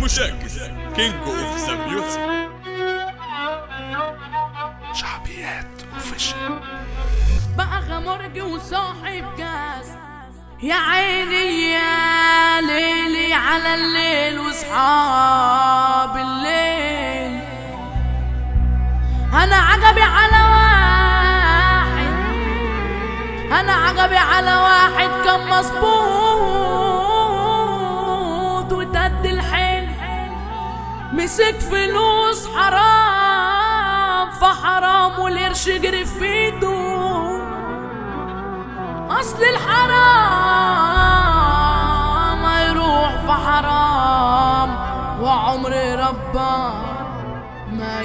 المشاكس كينج اوف ذا ميوزك. شعبيات اوفيشال. بقى غمرجي وصاحب جاز، يا عيني يا ليلي على الليل وصحاب الليل. انا عجبي على واحد، انا عجبي على واحد كان مظبوط وتد الحيل، مسك فلوس حرام فحرام والقرش يجري في ايده. اصل الحرام هيروح في حرام وعمر ربا ما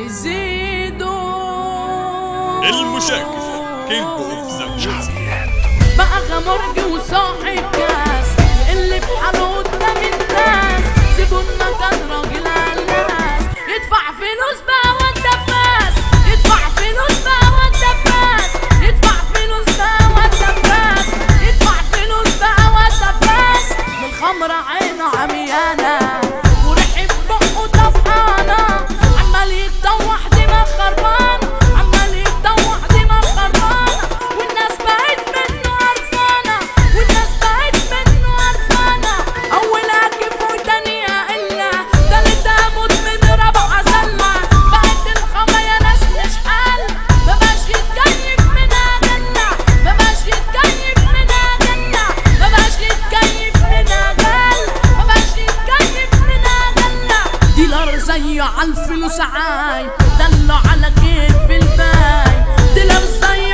يزيدوا. المشاكس كينج اوف ذا ميوزك. بقى غمرجي وصاحب كاس، اللي بحاله قدام الناس زبوننا كان راجل عالناس. يدفع فلوس بقى وانت فاس، يدفع فلوس بقى وانت فاس، يدفع فلوس بقى وانت فاس، يدفع فلوس بقى وانت فاس. من الخمرة عينه عميانة وريحة بقه طفحانة، عمال يتطوح دماغ خربانة، عمال يتطوح دماغ خربانة. والناس بقت منه قرفانة، والناس بقت منه قرفانة. أولها كيف وتانيها إلا تالتها مدمن رابعها سلة. بقت الخمرة يا ناس مش حل، مبقاش يتكيف منها جنة، مبقاش يتكيف منها جنة، مبقاش يتكيف منها جل، مبقاش يتكيف منها جنة. ديلر زيه عالفلوس عاي، دلو على كيف الباي، ديلر زيه